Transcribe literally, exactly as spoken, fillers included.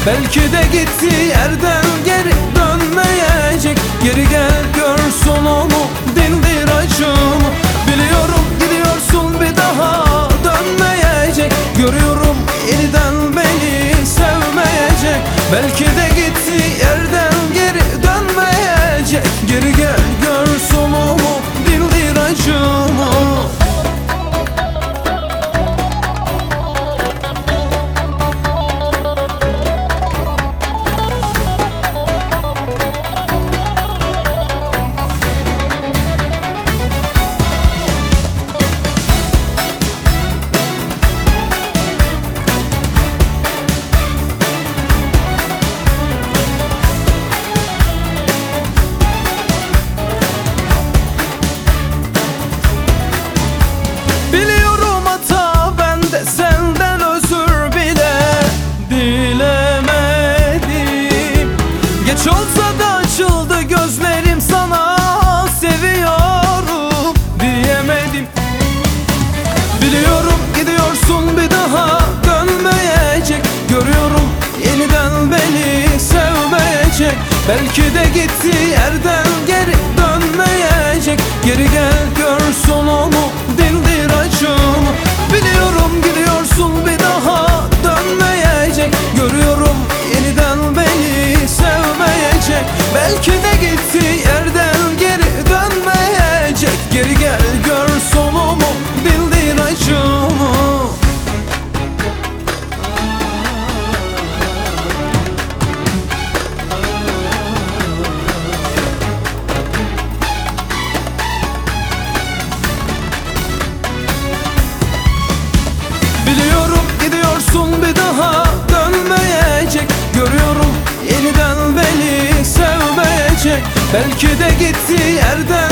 Belki de gittiği yerden geri dönmeyecek. Geri gel gör sonumu, dindir acımı. Biliyorum gidiyorsun, bir daha dönmeyecek. Görüyorum yeniden beni sevmeyecek. Belki de gittiği yerden geri dönmeyecek. Geri gel gör sonumu, dindir acımı. Biliyorum hata bende, senden özür bile dilemedim. Geç olsa da açıldı gözlerim, sana seviyorum diyemedim. Biliyorum gidiyorsun, bir daha dönmeyecek. Görüyorum yeniden beni sevmeyecek. Belki de gittiği yerden geri dönmeyecek. Geri gel gör sonumu, dindir acımı. Biliyorum gidiyorsun, bir daha dönmeyecek. Görüyorum yeniden beni sevmeyecek. Belki de gittiği yerden geri dönmeyecek. Geri gel gör sonumu, dindir acımı. Biliyorum gidiyorsun, bir daha dönmeyecek. Görüyorum yeniden beni sevmeyecek. Belki de gittiği yerden